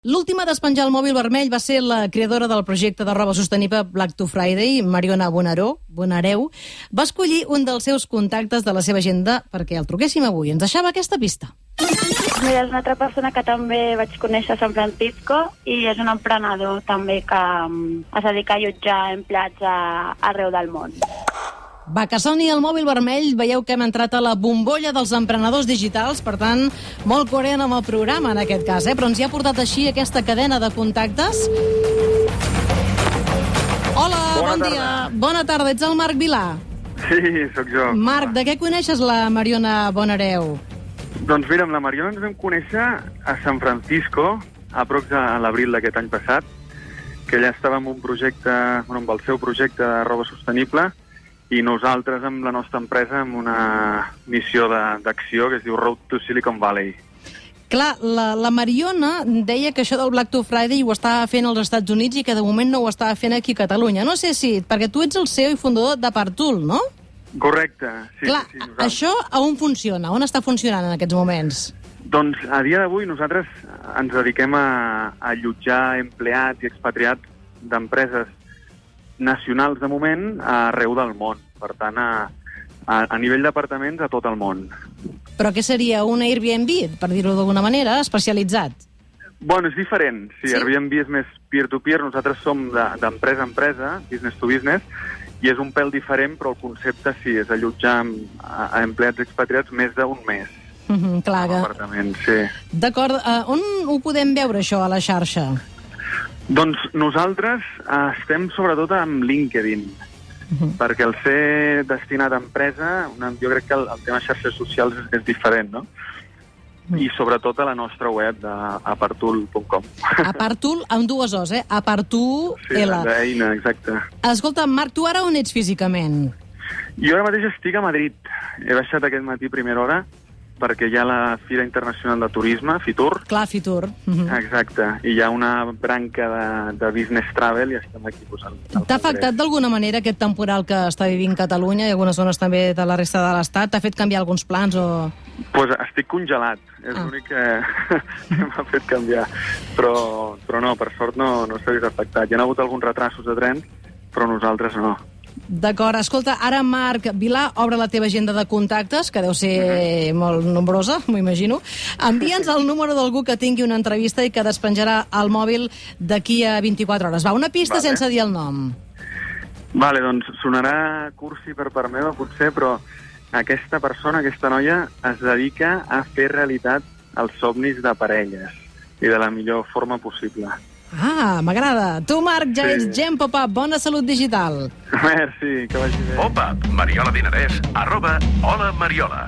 L'última a despenjar el mòbil vermell va ser la creadora del projecte de roba sostenible Black to Friday, Mariona Bonareu. Va escollir un dels seus contactes de la seva agenda perquè el truquéssim avui. Ens deixava aquesta pista. Mira, és una altra persona que també vaig conèixer a San Francisco i és un emprenedor també que es dedica a allotjar empleats arreu del món. Vacassoni el mòbil vermell, veieu que hem entrat a la bombolla dels emprenedors digitals, per tant, molt coherent amb el programa en aquest cas, però ens hi ha portat així aquesta cadena de contactes. Hola, bon dia. Bona tarda, ets el Marc Vilà? Sí, sóc jo. Marc, de què coneixes la Mariona Bonareu? Doncs mira, amb la Mariona ens vam conèixer a San Francisco, aprox a l'abril d'aquest any passat, que ella estava amb un projecte, amb el seu projecte de roba sostenible, i nosaltres amb la nostra empresa amb una missió d'acció que es diu Road to Silicon Valley. Clar, la Mariona deia que això del Black to Friday ho estava fent als Estats Units i que de moment no ho estava fent aquí a Catalunya. No sé si, perquè tu ets el CEO i fundador d'Apartool, no? Correcte, sí. Clar, sí, això on funciona? On està funcionant en aquests moments? Doncs a dia d'avui nosaltres ens dediquem a allotjar empleats i expatriats d'empreses nacionals de moment arreu del món. Per tant, a nivell d'apartaments a tot el món. Però què seria un Airbnb, per dir-ho d'alguna manera, especialitzat? Bueno, és diferent. Sí, Airbnb és més peer-to-peer, nosaltres som d'empresa a empresa, business to business, i és un pèl diferent, però el concepte sí, és allotjar a empleats expatriats més d'un mes. Clar que... Apartament, sí. D'acord, on ho podem veure, això, a la xarxa? Doncs nosaltres estem sobretot amb LinkedIn, perquè el ser destinat a empresa, jo crec que el tema xarxes socials és diferent, no? I sobretot a la nostra web d'apartool.com. Apartool amb dues O's, Apartool. Sí, d'eina, exacte. Escolta, Marc, tu ara on ets físicament? Jo ara mateix estic a Madrid. He baixat aquest matí a primera hora perquè hi ha la Fira Internacional de Turisme, Fitur. Clar, Fitur. Exacte. I hi ha una branca de business travel i estem aquí posant. T'ha afectat d'alguna manera aquest temporal que està vivint Catalunya i algunes zones també de la resta de l'Estat? T'ha fet canviar alguns plans o...? Pues estic congelat. És l'únic que m'ha fet canviar. Però no, per sort no s'ha vist afectat. Hi ha hagut alguns retrasos de trens, però nosaltres no. D'acord, escolta, ara Marc Vilà obre la teva agenda de contactes, que deu ser molt nombrosa, m'ho imagino. Envia'ns el número d'algú que tingui una entrevista i que despenjarà el mòbil d'aquí a 24 hores. Va, una pista sense dir el nom. Vale, doncs sonarà cursi per part meva, potser, però aquesta persona, aquesta noia, es dedica a fer realitat els somnis de parelles i de la millor forma possible. Ah, m'agrada. Tu, Marc, ja ets gent pop-up. Bona salut digital. Merci, que vagi bé. Pop-up, Mariola Dinarès, @Hola Mariola.